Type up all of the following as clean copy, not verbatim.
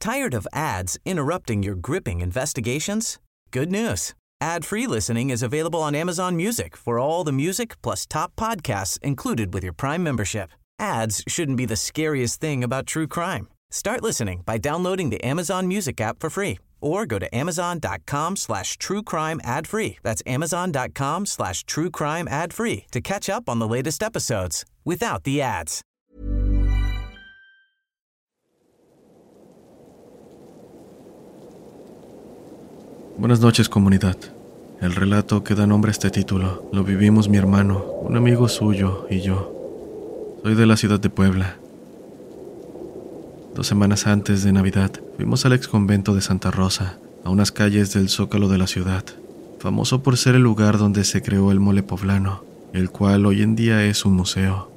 Tired of ads interrupting your gripping investigations? Good news. Ad-free listening is available on Amazon Music for all the music plus top podcasts included with your Prime membership. Ads shouldn't be the scariest thing about true crime. Start listening by downloading the Amazon Music app for free or go to amazon.com/truecrime ad-free. That's amazon.com/truecrime ad-free to catch up on the latest episodes without the ads. Buenas noches, comunidad. El relato que da nombre a este título lo vivimos mi hermano, un amigo suyo y yo. Soy de la ciudad de Puebla. 2 semanas antes de Navidad fuimos al ex convento de Santa Rosa, a unas calles del Zócalo de la ciudad, famoso por ser el lugar donde se creó el mole poblano, el cual hoy en día es un museo.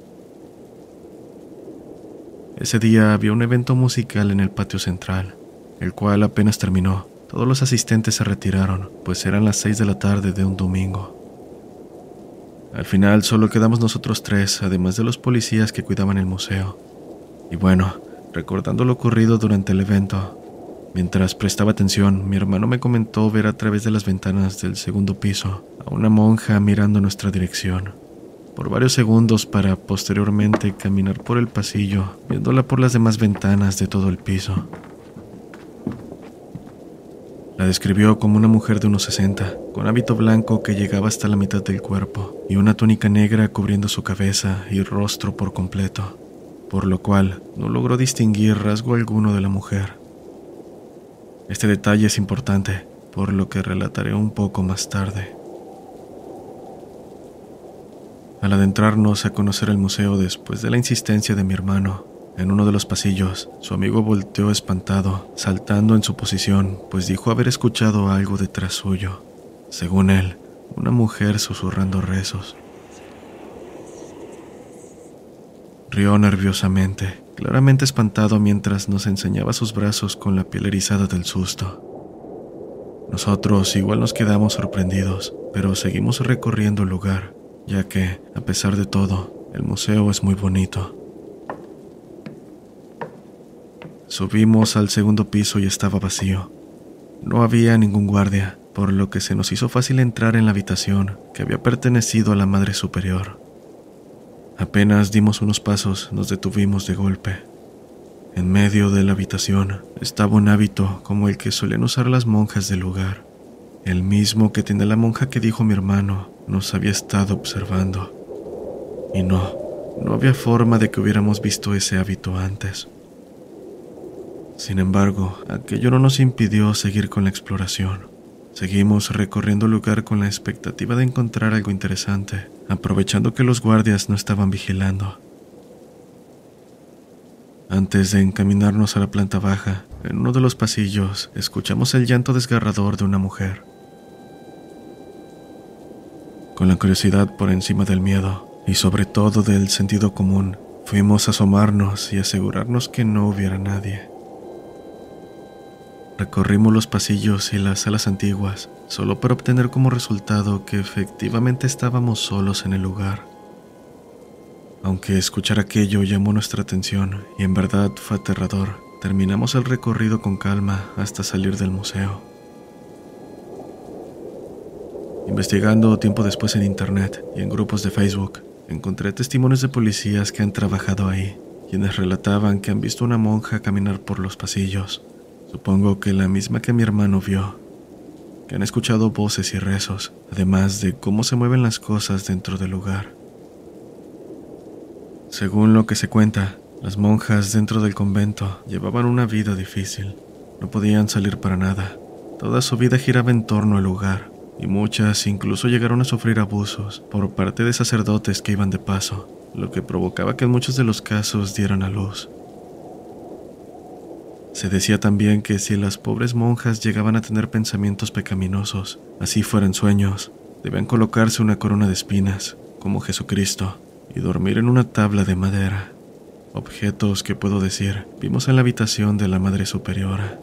Ese día había un evento musical en el patio central, el cual apenas terminó. Todos los asistentes se retiraron, pues eran las 6 de la tarde de un domingo. Al final solo quedamos nosotros 3, además de los policías que cuidaban el museo. Y bueno, recordando lo ocurrido durante el evento, mientras prestaba atención, mi hermano me comentó ver a través de las ventanas del segundo piso a una monja mirando nuestra dirección, por varios segundos para posteriormente caminar por el pasillo, viéndola por las demás ventanas de todo el piso. La describió como una mujer de unos 60, con hábito blanco que llegaba hasta la mitad del cuerpo y una túnica negra cubriendo su cabeza y rostro por completo, por lo cual no logró distinguir rasgo alguno de la mujer. Este detalle es importante, por lo que relataré un poco más tarde. Al adentrarnos a conocer el museo después de la insistencia de mi hermano, en uno de los pasillos, su amigo volteó espantado, saltando en su posición, pues dijo haber escuchado algo detrás suyo. Según él, una mujer susurrando rezos. Rió nerviosamente, claramente espantado mientras nos enseñaba sus brazos con la piel erizada del susto. Nosotros igual nos quedamos sorprendidos, pero seguimos recorriendo el lugar, ya que, a pesar de todo, el museo es muy bonito. Subimos al segundo piso y estaba vacío. No había ningún guardia, por lo que se nos hizo fácil entrar en la habitación que había pertenecido a la Madre Superior. Apenas dimos unos pasos, nos detuvimos de golpe. En medio de la habitación estaba un hábito como el que solían usar las monjas del lugar, el mismo que tenía la monja que dijo mi hermano nos había estado observando. Y no había forma de que hubiéramos visto ese hábito antes. Sin embargo, aquello no nos impidió seguir con la exploración. Seguimos recorriendo el lugar con la expectativa de encontrar algo interesante, aprovechando que los guardias no estaban vigilando. Antes de encaminarnos a la planta baja, en uno de los pasillos, escuchamos el llanto desgarrador de una mujer. Con la curiosidad por encima del miedo, y sobre todo del sentido común, fuimos a asomarnos y asegurarnos que no hubiera nadie. Recorrimos los pasillos y las salas antiguas, solo para obtener como resultado que efectivamente estábamos solos en el lugar. Aunque escuchar aquello llamó nuestra atención y en verdad fue aterrador, terminamos el recorrido con calma hasta salir del museo. Investigando tiempo después en internet y en grupos de Facebook, encontré testimonios de policías que han trabajado ahí, quienes relataban que han visto una monja caminar por los pasillos. Supongo que la misma que mi hermano vio, que han escuchado voces y rezos, además de cómo se mueven las cosas dentro del lugar. Según lo que se cuenta, las monjas dentro del convento llevaban una vida difícil. No podían salir para nada. Toda su vida giraba en torno al lugar, y muchas incluso llegaron a sufrir abusos por parte de sacerdotes que iban de paso, lo que provocaba que en muchos de los casos dieran a luz. Se decía también que si las pobres monjas llegaban a tener pensamientos pecaminosos, así fueran sueños, debían colocarse una corona de espinas, como Jesucristo, y dormir en una tabla de madera. Objetos que, puedo decir, vimos en la habitación de la Madre Superiora.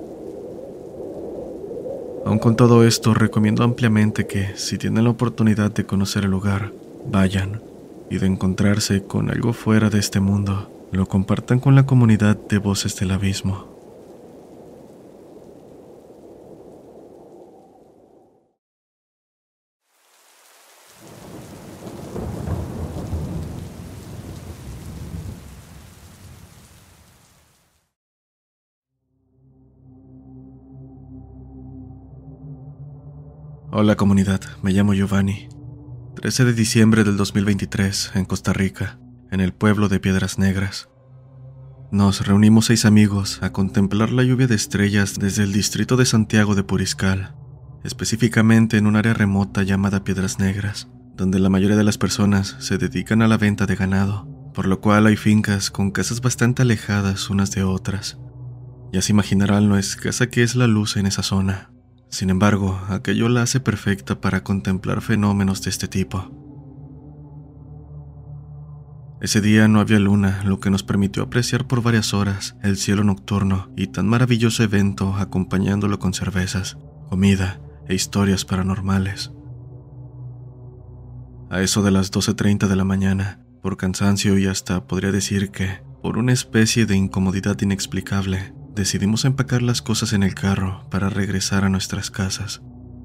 Aun con todo esto, recomiendo ampliamente que, si tienen la oportunidad de conocer el lugar, vayan, y de encontrarse con algo fuera de este mundo, lo compartan con la comunidad de Voces del Abismo. Hola comunidad, me llamo Giovanni. 13 de diciembre del 2023, en Costa Rica, en el pueblo de Piedras Negras. Nos reunimos 6 amigos a contemplar la lluvia de estrellas desde el distrito de Santiago de Puriscal, específicamente en un área remota llamada Piedras Negras, donde la mayoría de las personas se dedican a la venta de ganado, por lo cual hay fincas con casas bastante alejadas unas de otras. Ya se imaginarán lo escasa que es la luz en esa zona. Sin embargo, aquello la hace perfecta para contemplar fenómenos de este tipo. Ese día no había luna, lo que nos permitió apreciar por varias horas el cielo nocturno y tan maravilloso evento, acompañándolo con cervezas, comida e historias paranormales. A eso de las 12:30 de la mañana, por cansancio y hasta podría decir que por una especie de incomodidad inexplicable, decidimos empacar las cosas en el carro para regresar a nuestras casas.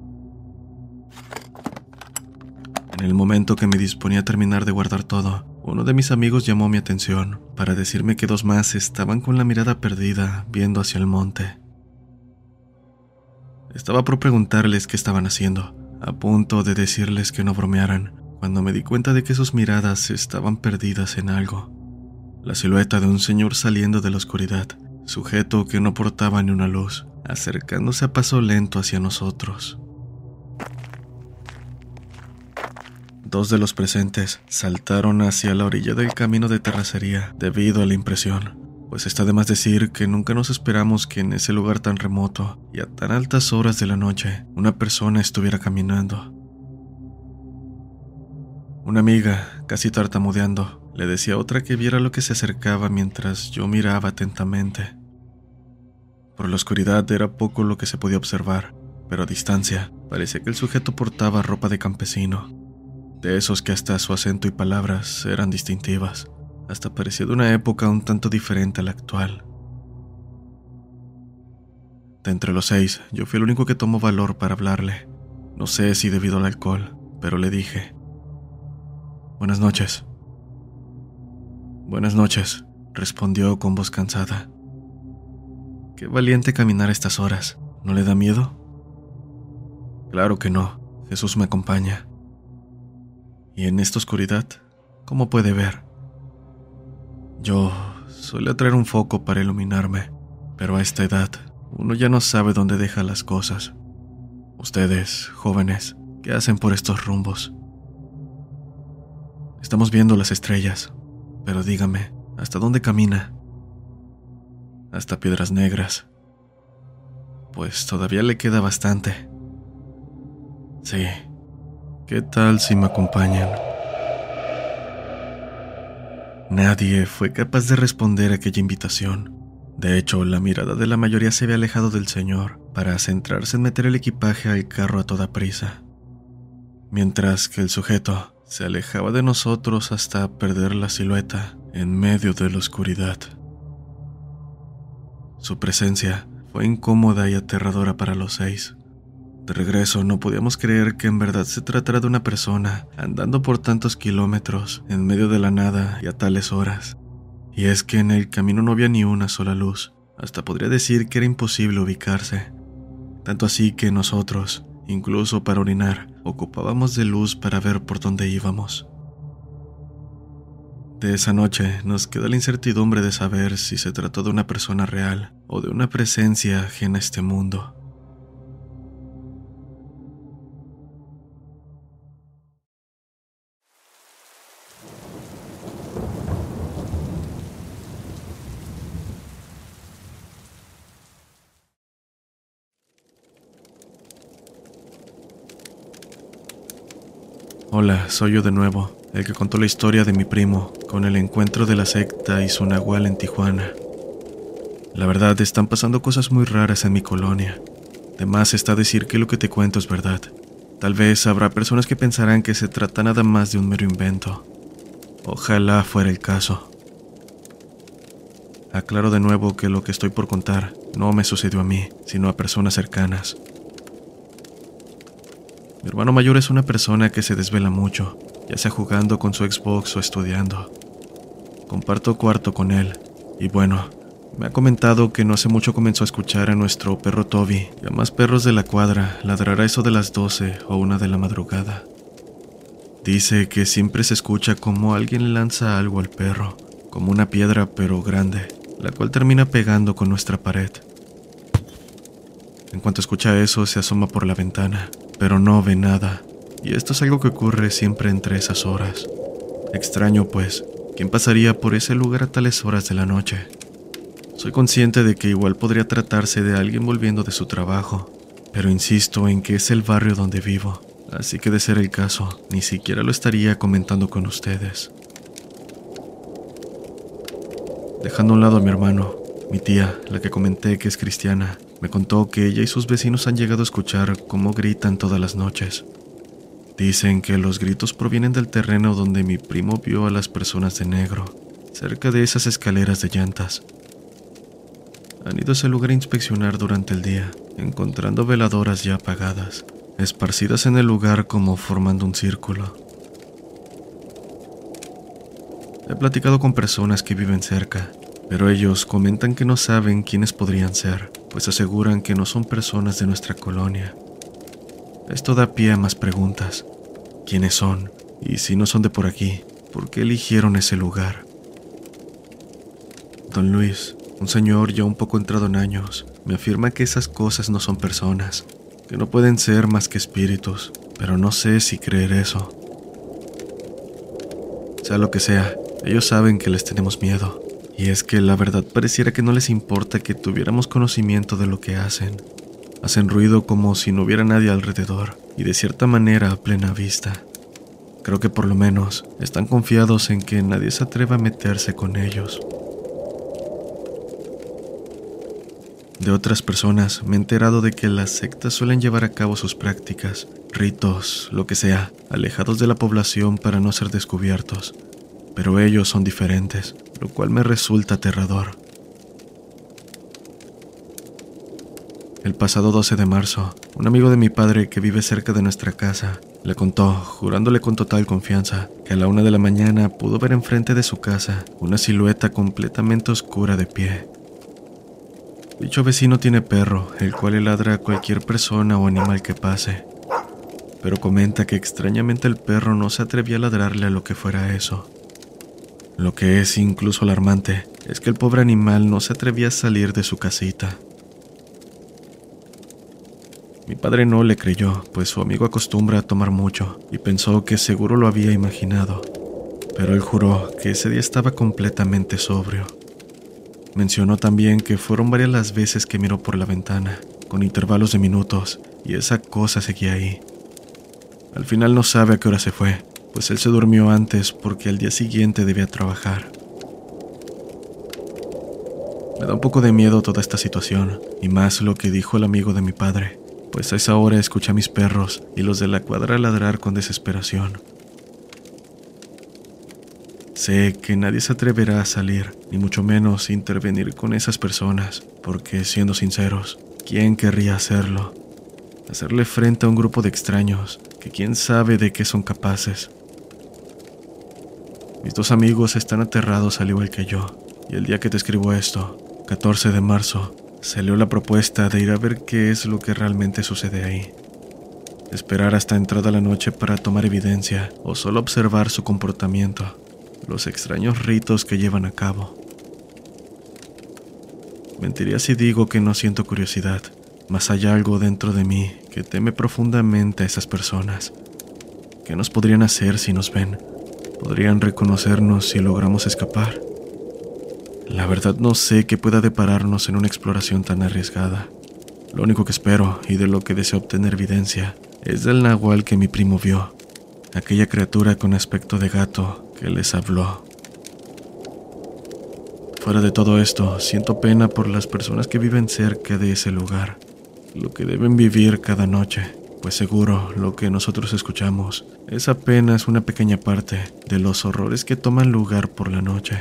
En el momento que me disponía a terminar de guardar todo, uno de mis amigos llamó mi atención para decirme que 2 más estaban con la mirada perdida viendo hacia el monte. Estaba por preguntarles qué estaban haciendo, a punto de decirles que no bromearan, cuando me di cuenta de que sus miradas estaban perdidas en algo. La silueta de un señor saliendo de la oscuridad, sujeto que no portaba ni una luz, acercándose a paso lento hacia nosotros. 2 de los presentes saltaron hacia la orilla del camino de terracería debido a la impresión, pues está de más decir que nunca nos esperamos que en ese lugar tan remoto y a tan altas horas de la noche una persona estuviera caminando. Una amiga, casi tartamudeando, le decía a otra que viera lo que se acercaba mientras yo miraba atentamente. Por la oscuridad era poco lo que se podía observar, pero a distancia parecía que el sujeto portaba ropa de campesino, de esos que hasta su acento y palabras eran distintivas, hasta parecía de una época un tanto diferente a la actual. De entre los 6, yo fui el único que tomó valor para hablarle. No sé si debido al alcohol, pero le dije: «Buenas noches». «Buenas noches», respondió con voz cansada. «Qué valiente caminar a estas horas, ¿no le da miedo?» «Claro que no, Jesús me acompaña». «¿Y en esta oscuridad, cómo puede ver?» «Yo suelo traer un foco para iluminarme, pero a esta edad uno ya no sabe dónde deja las cosas. Ustedes, jóvenes, ¿qué hacen por estos rumbos?» «Estamos viendo las estrellas, pero dígame, ¿hasta dónde camina?» «Hasta Piedras Negras». «Pues todavía le queda bastante». «Sí. ¿Qué tal si me acompañan?» Nadie fue capaz de responder a aquella invitación. De hecho, la mirada de la mayoría se había alejado del señor para centrarse en meter el equipaje al carro a toda prisa, mientras que el sujeto se alejaba de nosotros hasta perder la silueta en medio de la oscuridad. Su presencia fue incómoda y aterradora para los 6. De regreso no podíamos creer que en verdad se tratara de una persona andando por tantos kilómetros en medio de la nada y a tales horas. Y es que en el camino no había ni una sola luz, hasta podría decir que era imposible ubicarse. Tanto así que nosotros, incluso para orinar, ocupábamos de luz para ver por dónde íbamos. De esa noche nos queda la incertidumbre de saber si se trató de una persona real o de una presencia ajena a este mundo. Hola, soy yo de nuevo, el que contó la historia de mi primo con el encuentro de la secta y su nahual en Tijuana. La verdad, están pasando cosas muy raras en mi colonia. De más está decir que lo que te cuento es verdad. Tal vez habrá personas que pensarán que se trata nada más de un mero invento. Ojalá fuera el caso. Aclaro de nuevo que lo que estoy por contar no me sucedió a mí, sino a personas cercanas. Mi hermano mayor es una persona que se desvela mucho, ya sea jugando con su Xbox o estudiando. Comparto cuarto con él, y bueno, Me ha comentado que no hace mucho comenzó a escuchar a nuestro perro Toby y a más perros de la cuadra ladrar a eso de las 12 o 1 de la madrugada. Dice que siempre se escucha como alguien le lanza algo al perro, como una piedra pero grande, la cual termina pegando con nuestra pared. En cuanto escucha eso, se asoma por la ventana, pero no ve nada, y esto es algo que ocurre siempre entre esas horas. Extraño pues, ¿quién pasaría por ese lugar a tales horas de la noche? Soy consciente de que igual podría tratarse de alguien volviendo de su trabajo, pero insisto en que es el barrio donde vivo, así que de ser el caso, ni siquiera lo estaría comentando con ustedes. Dejando a un lado a mi hermano, mi tía, la que comenté que es cristiana, me contó que ella y sus vecinos han llegado a escuchar cómo gritan todas las noches. Dicen que los gritos provienen del terreno donde mi primo vio a las personas de negro, cerca de esas escaleras de llantas. Han ido a ese lugar a inspeccionar durante el día, encontrando veladoras ya apagadas, esparcidas en el lugar como formando un círculo. He platicado con personas que viven cerca, pero ellos comentan que no saben quiénes podrían ser, pues aseguran que no son personas de nuestra colonia. Esto da pie a más preguntas. ¿Quiénes son? Y si no son de por aquí, ¿por qué eligieron ese lugar? Don Luis, un señor ya un poco entrado en años, me afirma que esas cosas no son personas, que no pueden ser más que espíritus, pero no sé si creer eso. Sea lo que sea, ellos saben que les tenemos miedo, y es que la verdad pareciera que no les importa que tuviéramos conocimiento de lo que hacen. Hacen ruido como si no hubiera nadie alrededor, y de cierta manera a plena vista. Creo que por lo menos están confiados en que nadie se atreva a meterse con ellos. De otras personas me he enterado de que las sectas suelen llevar a cabo sus prácticas, ritos, lo que sea, alejados de la población para no ser descubiertos. Pero ellos son diferentes, lo cual me resulta aterrador. El pasado 12 de marzo, un amigo de mi padre que vive cerca de nuestra casa le contó, jurándole con total confianza, que a la 1 de la mañana pudo ver enfrente de su casa una silueta completamente oscura de pie. Dicho vecino tiene perro, el cual le ladra a cualquier persona o animal que pase, pero comenta que extrañamente el perro no se atrevía a ladrarle a lo que fuera eso. Lo que es incluso alarmante es que el pobre animal no se atrevía a salir de su casita. Mi padre no le creyó, pues su amigo acostumbra a tomar mucho y pensó que seguro lo había imaginado, pero él juró que ese día estaba completamente sobrio. Mencionó también que fueron varias las veces que miró por la ventana, con intervalos de minutos, y esa cosa seguía ahí. Al final no sabe a qué hora se fue, pues él se durmió antes porque al día siguiente debía trabajar. Me da un poco de miedo toda esta situación, y más lo que dijo el amigo de mi padre, pues a esa hora escuché a mis perros y los de la cuadra ladrar con desesperación. Sé que nadie se atreverá a salir, ni mucho menos intervenir con esas personas, porque, siendo sinceros, ¿quién querría hacerlo? Hacerle frente a un grupo de extraños, que quién sabe de qué son capaces. Mis dos amigos están aterrados al igual que yo, y el día que te escribo esto, 14 de marzo, salió la propuesta de ir a ver qué es lo que realmente sucede ahí. Esperar hasta entrada la noche para tomar evidencia, o solo observar su comportamiento. Los extraños ritos que llevan a cabo. Mentiría si digo que no siento curiosidad, mas hay algo dentro de mí que teme profundamente a esas personas. ¿Qué nos podrían hacer si nos ven? ¿Podrían reconocernos si logramos escapar? La verdad no sé qué pueda depararnos en una exploración tan arriesgada. Lo único que espero, y de lo que deseo obtener evidencia, es del nahual que mi primo vio, aquella criatura con aspecto de gato que les habló. Fuera de todo esto, siento pena por las personas que viven cerca de ese lugar, lo que deben vivir cada noche, pues seguro lo que nosotros escuchamos es apenas una pequeña parte de los horrores que toman lugar por la noche.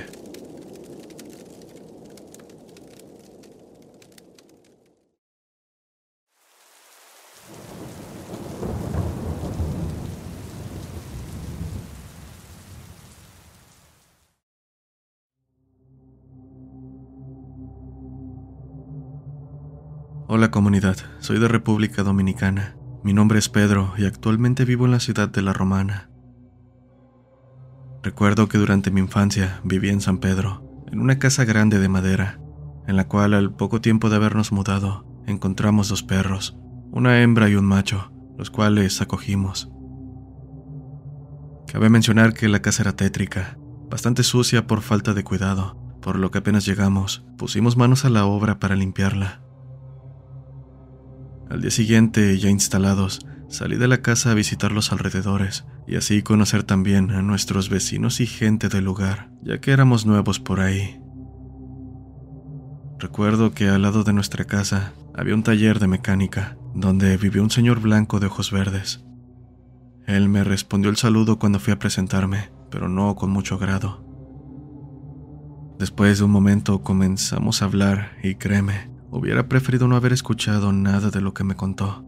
Hola comunidad, soy de República Dominicana. Mi nombre es Pedro y actualmente vivo en la ciudad de La Romana. Recuerdo que durante mi infancia vivía en San Pedro, en una casa grande de madera, en la cual al poco tiempo de habernos mudado, encontramos 2 perros, una hembra y un macho, los cuales acogimos. Cabe mencionar que la casa era tétrica, bastante sucia por falta de cuidado, por lo que apenas llegamos, pusimos manos a la obra para limpiarla. Al día siguiente, ya instalados, salí de la casa a visitar los alrededores y así conocer también a nuestros vecinos y gente del lugar, ya que éramos nuevos por ahí. Recuerdo que al lado de nuestra casa había un taller de mecánica, donde vivía un señor blanco de ojos verdes. Él me respondió el saludo cuando fui a presentarme, pero no con mucho agrado. Después de un momento comenzamos a hablar y créeme, hubiera preferido no haber escuchado nada de lo que me contó.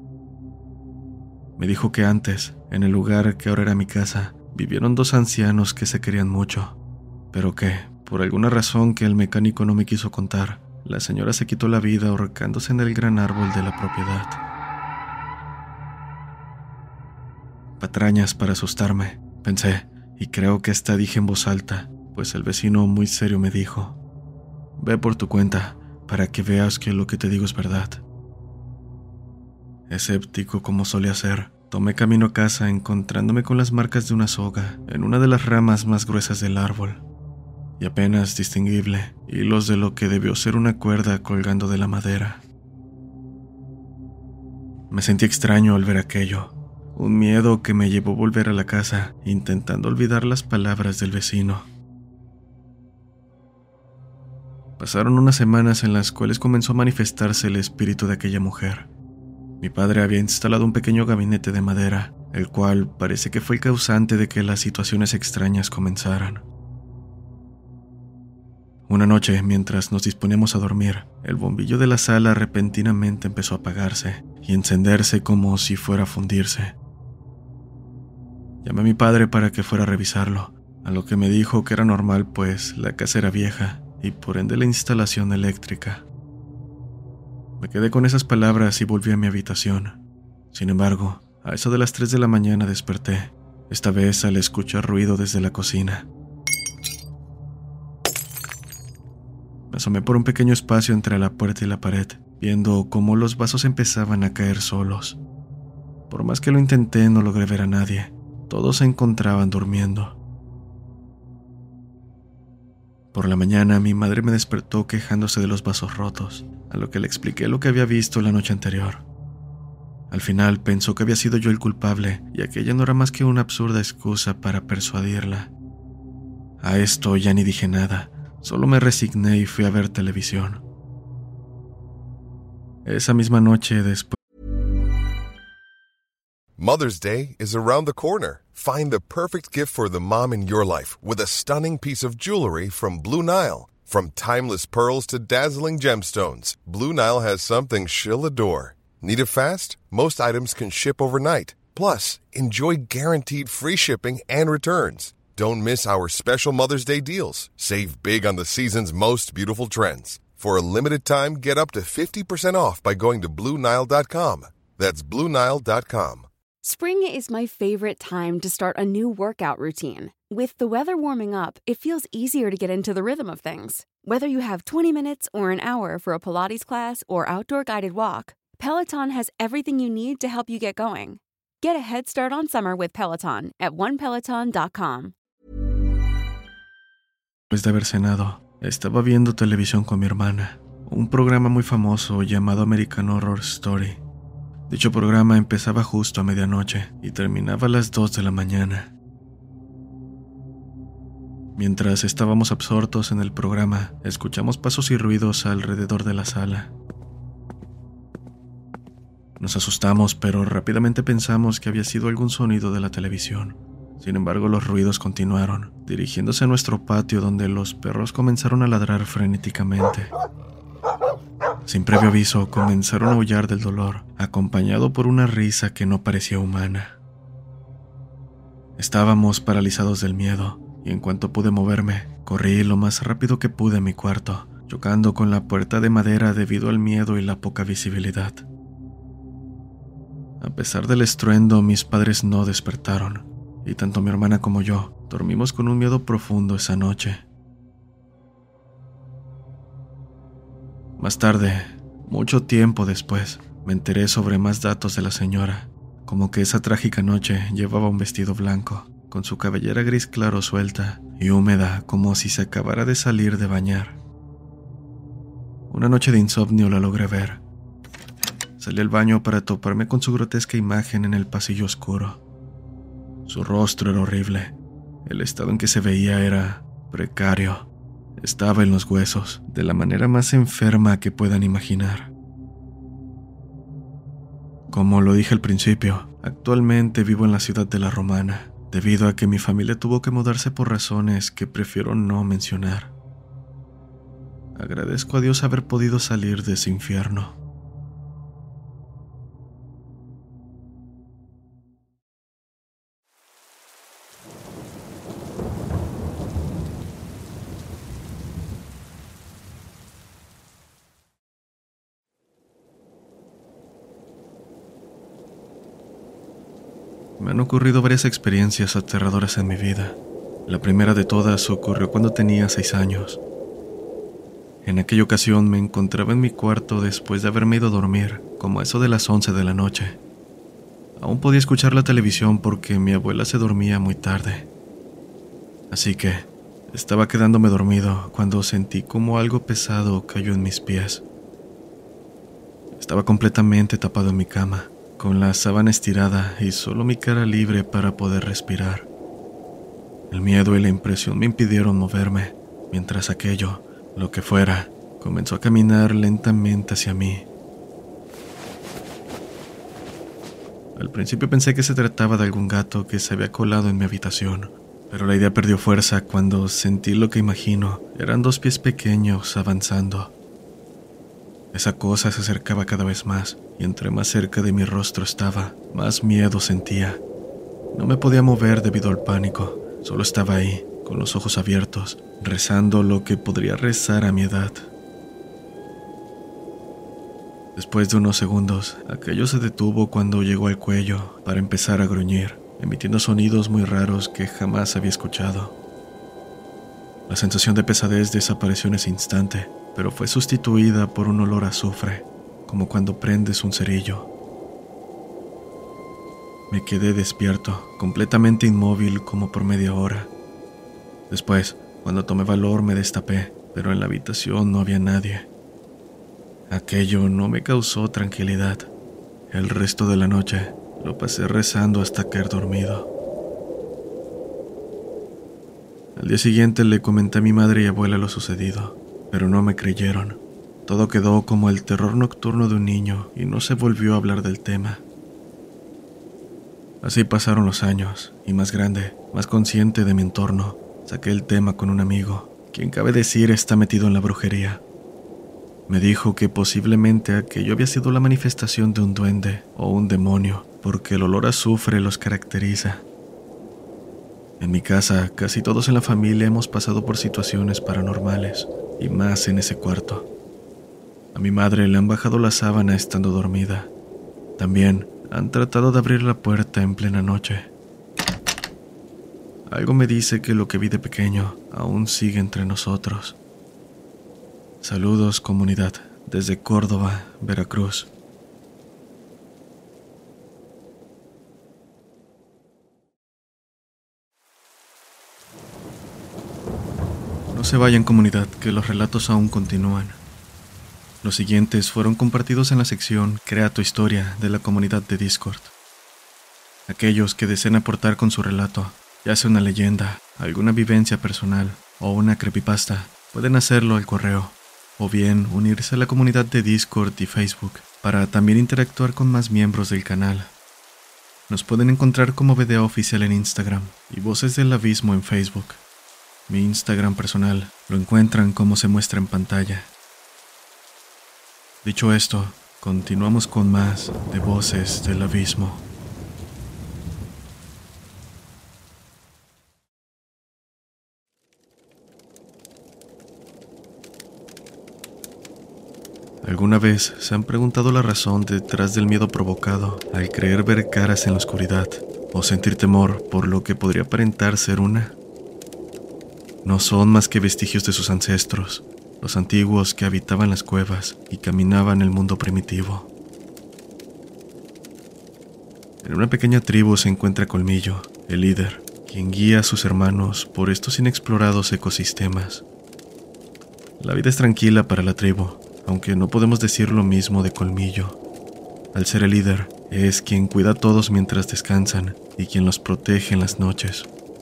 Me dijo que antes, en el lugar que ahora era mi casa, vivieron 2 ancianos que se querían mucho, pero que, por alguna razón que el mecánico no me quiso contar, la señora se quitó la vida ahorcándose en el gran árbol de la propiedad. Patrañas para asustarme, pensé, y creo que hasta dije en voz alta, pues el vecino muy serio me dijo: «Ve por tu cuenta, para que veas que lo que te digo es verdad». Escéptico como solía ser, tomé camino a casa encontrándome con las marcas de una soga en una de las ramas más gruesas del árbol, y apenas distinguible hilos de lo que debió ser una cuerda colgando de la madera. Me sentí extraño al ver aquello, un miedo que me llevó a volver a la casa, intentando olvidar las palabras del vecino. Pasaron unas semanas en las cuales comenzó a manifestarse el espíritu de aquella mujer. Mi padre había instalado un pequeño gabinete de madera, el cual parece que fue el causante de que las situaciones extrañas comenzaran. Una noche, mientras nos disponíamos a dormir, el bombillo de la sala repentinamente empezó a apagarse y encenderse como si fuera a fundirse. Llamé a mi padre para que fuera a revisarlo, a lo que me dijo que era normal pues la casa era vieja y por ende la instalación eléctrica. Me quedé con esas palabras y volví a mi habitación. Sin embargo, a eso de las 3 de la mañana desperté, esta vez al escuchar ruido desde la cocina. Me asomé por un pequeño espacio entre la puerta y la pared, viendo cómo los vasos empezaban a caer solos. Por más que lo intenté, no logré ver a nadie. Todos se encontraban durmiendo. Por la mañana, mi madre me despertó quejándose de los vasos rotos, a lo que le expliqué lo que había visto la noche anterior. Al final pensó que había sido yo el culpable y aquella no era más que una absurda excusa para persuadirla. A esto ya ni dije nada, solo me resigné y fui a ver televisión. Esa misma noche después. Mother's Day is around the corner. Find the perfect gift for the mom in your life with a stunning piece of jewelry from Blue Nile. From timeless pearls to dazzling gemstones, Blue Nile has something she'll adore. Need it fast? Most items can ship overnight. Plus, enjoy guaranteed free shipping and returns. Don't miss our special Mother's Day deals. Save big on the season's most beautiful trends. For a limited time, get up to 50% off by going to BlueNile.com. That's BlueNile.com. Spring is my favorite time to start a new workout routine. With the weather warming up, it feels easier to get into the rhythm of things. Whether you have 20 minutes or an hour for a Pilates class or outdoor guided walk, Peloton has everything you need to help you get going. Get a head start on summer with Peloton at onepeloton.com. Después de haber cenado, estaba viendo televisión con mi hermana, un programa muy famoso llamado American Horror Story. Dicho programa empezaba justo a medianoche y terminaba a las 2 de la mañana. Mientras estábamos absortos en el programa, escuchamos pasos y ruidos alrededor de la sala. Nos asustamos, pero rápidamente pensamos que había sido algún sonido de la televisión. Sin embargo, los ruidos continuaron, dirigiéndose a nuestro patio donde los perros comenzaron a ladrar frenéticamente. Sin previo aviso, comenzaron a aullar del dolor, acompañado por una risa que no parecía humana. Estábamos paralizados del miedo, y en cuanto pude moverme, corrí lo más rápido que pude a mi cuarto, chocando con la puerta de madera debido al miedo y la poca visibilidad. A pesar del estruendo, mis padres no despertaron, y tanto mi hermana como yo dormimos con un miedo profundo esa noche. Más tarde, mucho tiempo después, me enteré sobre más datos de la señora, como que esa trágica noche llevaba un vestido blanco, con su cabellera gris claro suelta y húmeda como si se acabara de salir de bañar. Una noche de insomnio la logré ver. Salí al baño para toparme con su grotesca imagen en el pasillo oscuro. Su rostro era horrible. El estado en que se veía era precario. Estaba en los huesos, de la manera más enferma que puedan imaginar. Como lo dije al principio, actualmente vivo en la ciudad de La Romana, debido a que mi familia tuvo que mudarse por razones que prefiero no mencionar. Agradezco a Dios haber podido salir de ese infierno. Me han ocurrido varias experiencias aterradoras en mi vida. La primera de todas ocurrió cuando tenía 6 años. En aquella ocasión me encontraba en mi cuarto después de haberme ido a dormir, como a eso de las 11 de la noche. Aún podía escuchar la televisión porque mi abuela se dormía muy tarde. Así que estaba quedándome dormido cuando sentí como algo pesado cayó en mis pies. Estaba completamente tapado en mi cama, con la sábana estirada y solo mi cara libre para poder respirar. El miedo y la impresión me impidieron moverme, mientras aquello, lo que fuera, comenzó a caminar lentamente hacia mí. Al principio pensé que se trataba de algún gato que se había colado en mi habitación, pero la idea perdió fuerza cuando sentí lo que imagino eran 2 pies pequeños avanzando. Esa cosa se acercaba cada vez más, y entre más cerca de mi rostro estaba, más miedo sentía. No me podía mover debido al pánico, solo estaba ahí, con los ojos abiertos, rezando lo que podría rezar a mi edad. Después de unos segundos, aquello se detuvo cuando llegó al cuello para empezar a gruñir, emitiendo sonidos muy raros que jamás había escuchado. La sensación de pesadez desapareció en ese instante, pero fue sustituida por un olor a azufre, como cuando prendes un cerillo. Me quedé despierto, completamente inmóvil como por media hora. Después, cuando tomé valor, me destapé, pero en la habitación no había nadie. Aquello no me causó tranquilidad. El resto de la noche lo pasé rezando hasta caer dormido. Al día siguiente le comenté a mi madre y abuela lo sucedido, pero no me creyeron. Todo quedó como el terror nocturno de un niño y no se volvió a hablar del tema. Así pasaron los años, y más grande, más consciente de mi entorno, saqué el tema con un amigo, quien cabe decir está metido en la brujería. Me dijo que posiblemente aquello había sido la manifestación de un duende o un demonio, porque el olor a azufre los caracteriza. En mi casa, casi todos en la familia hemos pasado por situaciones paranormales, y más en ese cuarto. A mi madre le han bajado la sábana estando dormida. También han tratado de abrir la puerta en plena noche. Algo me dice que lo que vi de pequeño aún sigue entre nosotros. Saludos, comunidad, desde Córdoba, Veracruz. No se vayan, comunidad, que los relatos aún continúan. Los siguientes fueron compartidos en la sección Crea tu historia de la comunidad de Discord. Aquellos que deseen aportar con su relato, ya sea una leyenda, alguna vivencia personal o una creepypasta, pueden hacerlo al correo, o bien unirse a la comunidad de Discord y Facebook para también interactuar con más miembros del canal. Nos pueden encontrar como BDA Oficial en Instagram y Voces del Abismo en Facebook. Mi Instagram personal lo encuentran como se muestra en pantalla. Dicho esto, continuamos con más de Voces del Abismo. ¿Alguna vez se han preguntado la razón detrás del miedo provocado al creer ver caras en la oscuridad o sentir temor por lo que podría aparentar ser una? No son más que vestigios de sus ancestros, los antiguos que habitaban las cuevas y caminaban el mundo primitivo. En una pequeña tribu se encuentra Colmillo, el líder, quien guía a sus hermanos por estos inexplorados ecosistemas. La vida es tranquila para la tribu, aunque no podemos decir lo mismo de Colmillo. Al ser el líder, es quien cuida a todos mientras descansan y quien los protege en las noches.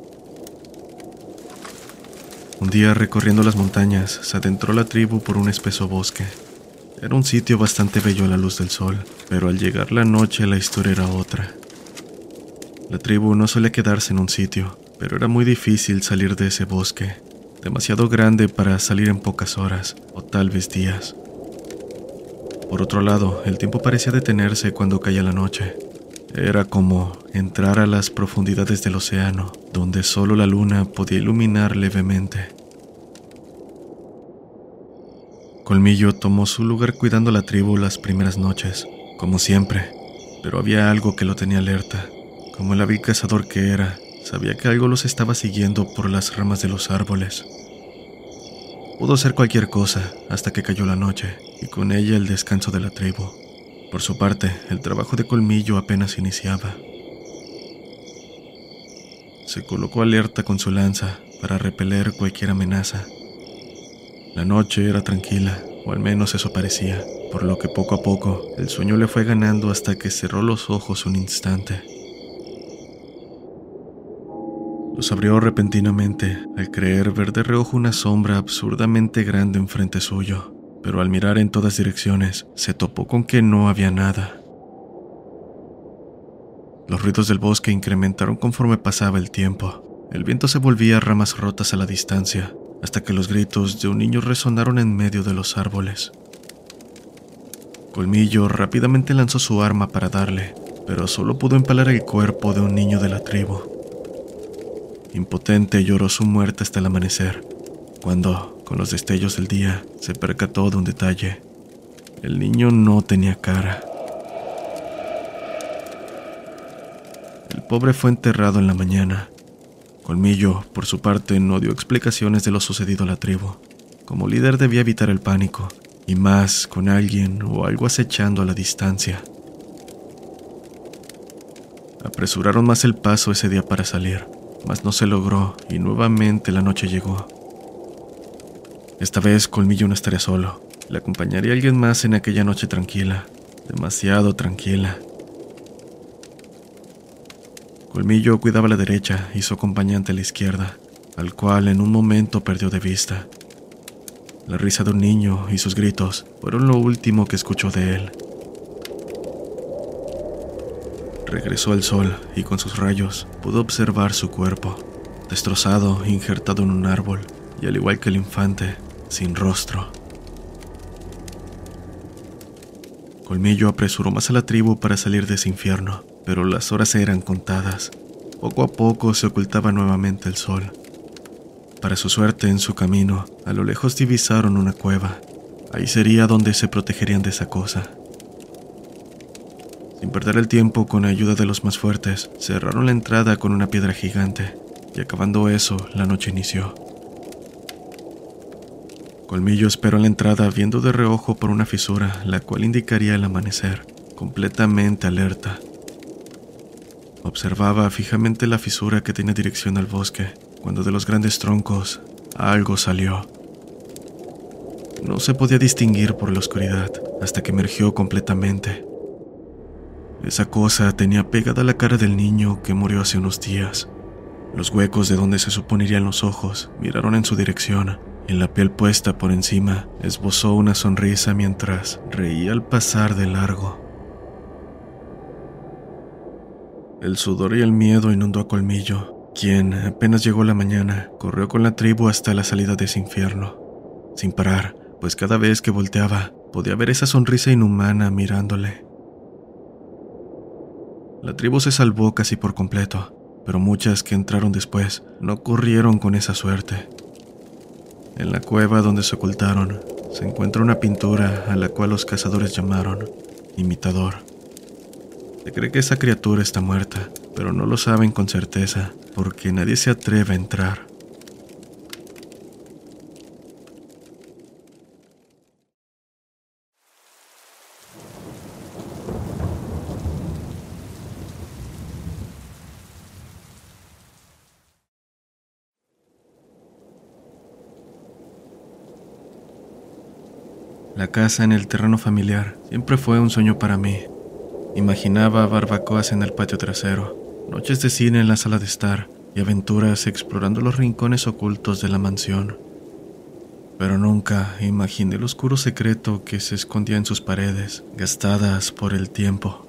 Un día, recorriendo las montañas, se adentró la tribu por un espeso bosque. Era un sitio bastante bello a la luz del sol, pero al llegar la noche la historia era otra. La tribu no solía quedarse en un sitio, pero era muy difícil salir de ese bosque, demasiado grande para salir en pocas horas, o tal vez días. Por otro lado, el tiempo parecía detenerse cuando caía la noche. Era como entrar a las profundidades del océano, donde solo la luna podía iluminar levemente. Colmillo tomó su lugar cuidando a la tribu las primeras noches, como siempre, pero había algo que lo tenía alerta. Como el hábil cazador que era, sabía que algo los estaba siguiendo por las ramas de los árboles. Pudo ser cualquier cosa hasta que cayó la noche, y con ella el descanso de la tribu. Por su parte, el trabajo de Colmillo apenas iniciaba. Se colocó alerta con su lanza para repeler cualquier amenaza. La noche era tranquila, o al menos eso parecía, por lo que poco a poco el sueño le fue ganando hasta que cerró los ojos un instante. Los abrió repentinamente al creer ver de reojo una sombra absurdamente grande enfrente suyo, pero al mirar en todas direcciones se topó con que no había nada. Los ruidos del bosque incrementaron conforme pasaba el tiempo. El viento se volvía ramas rotas a la distancia, hasta que los gritos de un niño resonaron en medio de los árboles. Colmillo rápidamente lanzó su arma para darle, pero solo pudo empalar el cuerpo de un niño de la tribu. Impotente lloró su muerte hasta el amanecer, cuando, con los destellos del día, se percató de un detalle. El niño no tenía cara. El pobre fue enterrado en la mañana. Colmillo, por su parte, no dio explicaciones de lo sucedido a la tribu. Como líder debía evitar el pánico, y más con alguien o algo acechando a la distancia. Apresuraron más el paso ese día para salir, mas no se logró y nuevamente la noche llegó. Esta vez Colmillo no estaría solo. Le acompañaría alguien más en aquella noche tranquila, demasiado tranquila. Colmillo cuidaba a la derecha y su acompañante a la izquierda, al cual en un momento perdió de vista. La risa de un niño y sus gritos fueron lo último que escuchó de él. Regresó al sol y con sus rayos pudo observar su cuerpo, destrozado, injertado en un árbol, y al igual que el infante, sin rostro. Colmillo apresuró más a la tribu para salir de ese infierno, pero las horas eran contadas. Poco a poco se ocultaba nuevamente el sol. Para su suerte, en su camino, a lo lejos divisaron una cueva. Ahí sería donde se protegerían de esa cosa. Sin perder el tiempo, con ayuda de los más fuertes, cerraron la entrada con una piedra gigante, y acabando eso, la noche inició. Colmillo esperó en la entrada viendo de reojo por una fisura, la cual indicaría el amanecer, completamente alerta. Observaba fijamente la fisura que tenía dirección al bosque, cuando de los grandes troncos algo salió. No se podía distinguir por la oscuridad hasta que emergió completamente. Esa cosa tenía pegada la cara del niño que murió hace unos días. Los huecos de donde se suponerían los ojos miraron en su dirección, y en la piel puesta por encima esbozó una sonrisa mientras reía al pasar de largo. El sudor y el miedo inundó a Colmillo, quien, apenas llegó la mañana, corrió con la tribu hasta la salida de ese infierno, sin parar, pues cada vez que volteaba podía ver esa sonrisa inhumana mirándole. La tribu se salvó casi por completo, pero muchas que entraron después no corrieron con esa suerte. En la cueva donde se ocultaron, se encuentra una pintura a la cual los cazadores llamaron imitador. Se cree que esa criatura está muerta, pero no lo saben con certeza porque nadie se atreve a entrar. La casa en el terreno familiar siempre fue un sueño para mí. Imaginaba barbacoas en el patio trasero, noches de cine en la sala de estar y aventuras explorando los rincones ocultos de la mansión. Pero nunca imaginé el oscuro secreto que se escondía en sus paredes, gastadas por el tiempo.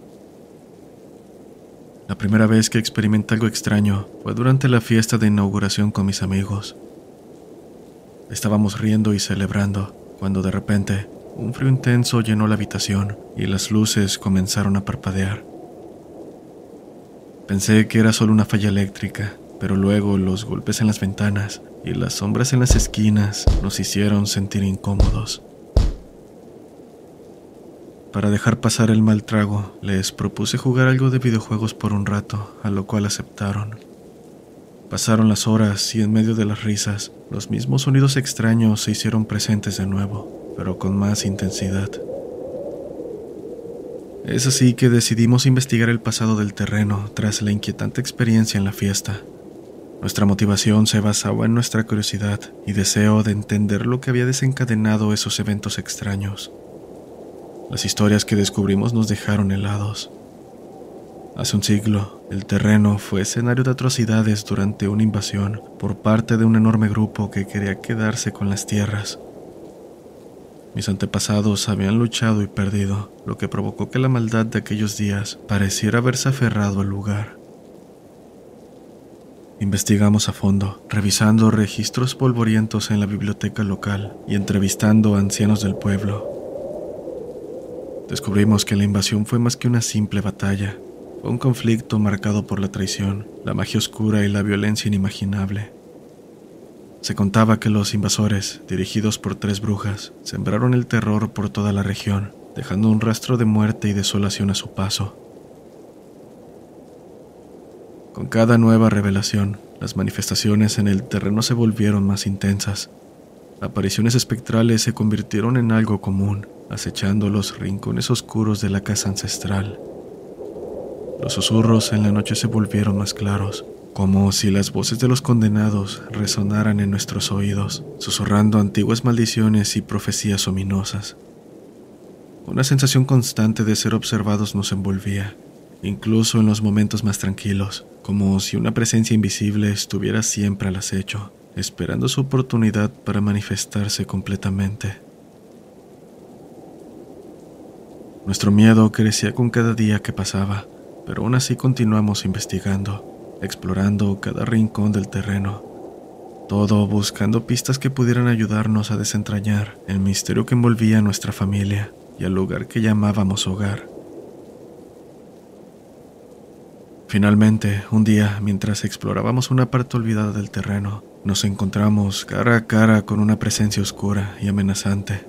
La primera vez que experimenté algo extraño fue durante la fiesta de inauguración con mis amigos. Estábamos riendo y celebrando, cuando de repente un frío intenso llenó la habitación y las luces comenzaron a parpadear. Pensé que era solo una falla eléctrica, pero luego los golpes en las ventanas y las sombras en las esquinas nos hicieron sentir incómodos. Para dejar pasar el mal trago, les propuse jugar algo de videojuegos por un rato, a lo cual aceptaron. Pasaron las horas y en medio de las risas, los mismos sonidos extraños se hicieron presentes de nuevo, pero con más intensidad. Es así que decidimos investigar el pasado del terreno tras la inquietante experiencia en la fiesta. Nuestra motivación se basaba en nuestra curiosidad y deseo de entender lo que había desencadenado esos eventos extraños. Las historias que descubrimos nos dejaron helados. Hace un siglo, el terreno fue escenario de atrocidades durante una invasión por parte de un enorme grupo que quería quedarse con las tierras. Mis antepasados habían luchado y perdido, lo que provocó que la maldad de aquellos días pareciera haberse aferrado al lugar. Investigamos a fondo, revisando registros polvorientos en la biblioteca local y entrevistando a ancianos del pueblo. Descubrimos que la invasión fue más que una simple batalla. Fue un conflicto marcado por la traición, la magia oscura y la violencia inimaginable. Se contaba que los invasores, dirigidos por 3 brujas, sembraron el terror por toda la región, dejando un rastro de muerte y desolación a su paso. Con cada nueva revelación, las manifestaciones en el terreno se volvieron más intensas. Apariciones espectrales se convirtieron en algo común, acechando los rincones oscuros de la casa ancestral. Los susurros en la noche se volvieron más claros, como si las voces de los condenados resonaran en nuestros oídos, susurrando antiguas maldiciones y profecías ominosas. Una sensación constante de ser observados nos envolvía, incluso en los momentos más tranquilos, como si una presencia invisible estuviera siempre al acecho, esperando su oportunidad para manifestarse completamente. Nuestro miedo crecía con cada día que pasaba, pero aún así continuamos investigando, explorando cada rincón del terreno, todo buscando pistas que pudieran ayudarnos a desentrañar el misterio que envolvía a nuestra familia y al lugar que llamábamos hogar. Finalmente, un día, mientras explorábamos una parte olvidada del terreno, nos encontramos cara a cara con una presencia oscura y amenazante.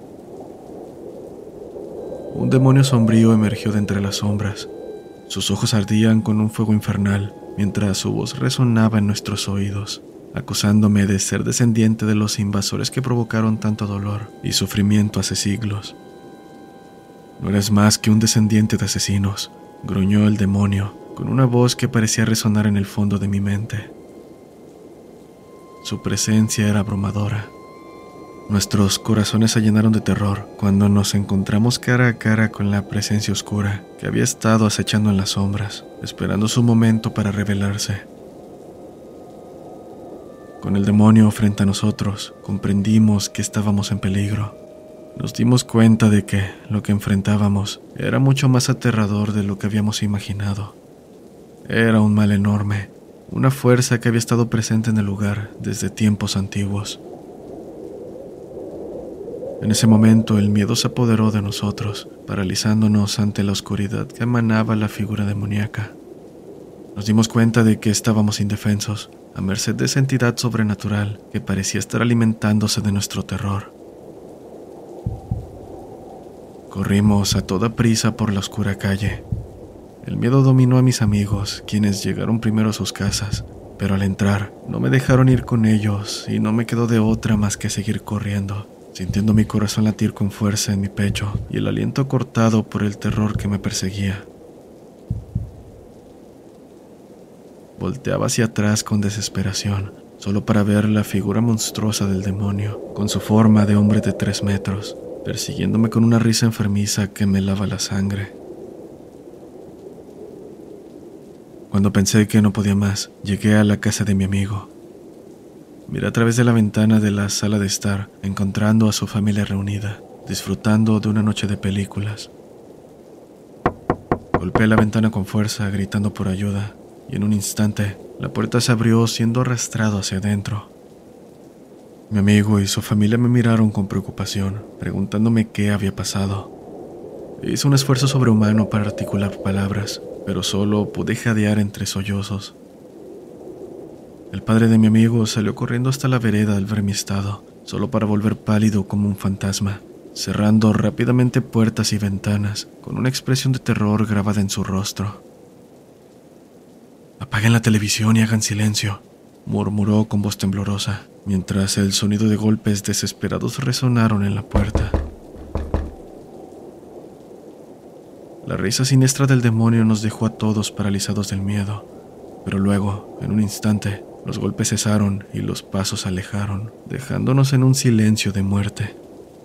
Un demonio sombrío emergió de entre las sombras. Sus ojos ardían con un fuego infernal, mientras su voz resonaba en nuestros oídos, acusándome de ser descendiente de los invasores que provocaron tanto dolor y sufrimiento hace siglos. No eres más que un descendiente de asesinos, gruñó el demonio, con una voz que parecía resonar en el fondo de mi mente. Su presencia era abrumadora. Nuestros corazones se llenaron de terror cuando nos encontramos cara a cara con la presencia oscura que había estado acechando en las sombras, esperando su momento para revelarse. Con el demonio frente a nosotros, comprendimos que estábamos en peligro. Nos dimos cuenta de que lo que enfrentábamos era mucho más aterrador de lo que habíamos imaginado. Era un mal enorme, una fuerza que había estado presente en el lugar desde tiempos antiguos. En ese momento el miedo se apoderó de nosotros, paralizándonos ante la oscuridad que emanaba la figura demoníaca. Nos dimos cuenta de que estábamos indefensos, a merced de esa entidad sobrenatural que parecía estar alimentándose de nuestro terror. Corrimos a toda prisa por la oscura calle. El miedo dominó a mis amigos, quienes llegaron primero a sus casas, pero al entrar no me dejaron ir con ellos y no me quedó de otra más que seguir corriendo, sintiendo mi corazón latir con fuerza en mi pecho y el aliento cortado por el terror que me perseguía. Volteaba hacia atrás con desesperación, solo para ver la figura monstruosa del demonio, con su forma de hombre de 3 metros, persiguiéndome con una risa enfermiza que me helaba la sangre. Cuando pensé que no podía más, llegué a la casa de mi amigo. Miré a través de la ventana de la sala de estar, encontrando a su familia reunida, disfrutando de una noche de películas. Golpeé la ventana con fuerza, gritando por ayuda, y en un instante, la puerta se abrió siendo arrastrado hacia adentro. Mi amigo y su familia me miraron con preocupación, preguntándome qué había pasado. Hice un esfuerzo sobrehumano para articular palabras, pero solo pude jadear entre sollozos. El padre de mi amigo salió corriendo hasta la vereda al ver mi estado, solo para volver pálido como un fantasma, cerrando rápidamente puertas y ventanas, con una expresión de terror grabada en su rostro. «Apaguen la televisión y hagan silencio», murmuró con voz temblorosa, mientras el sonido de golpes desesperados resonaron en la puerta. La risa siniestra del demonio nos dejó a todos paralizados del miedo, pero luego, en un instante, los golpes cesaron y los pasos se alejaron, dejándonos en un silencio de muerte.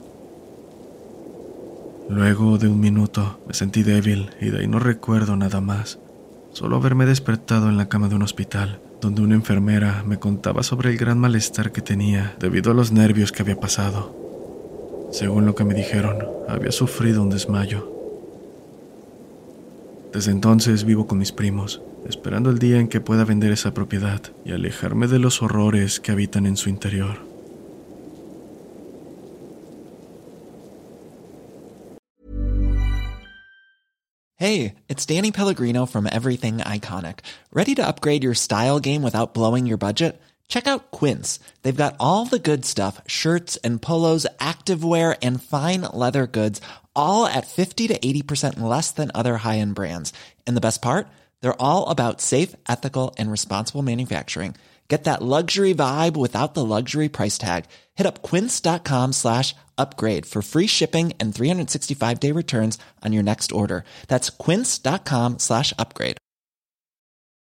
Luego de un minuto me sentí débil y de ahí no recuerdo nada más, solo haberme despertado en la cama de un hospital, donde una enfermera me contaba sobre el gran malestar que tenía debido a los nervios que había pasado. Según lo que me dijeron, había sufrido un desmayo. Desde entonces vivo con mis primos, esperando el día en que pueda vender esa propiedad y alejarme de los horrores que habitan en su interior. Hey, it's Danny Pellegrino from Everything Iconic. Ready to upgrade your style game without blowing your budget? Check out Quince. They've got all the good stuff, shirts and polos, activewear, and fine leather goods, all at 50 to 80% less than other high-end brands. And the best part? They're all about safe, ethical, and responsible manufacturing. Get that luxury vibe without the luxury price tag. Hit up quince.com/upgrade for free shipping and 365-day returns on your next order. That's quince.com/upgrade.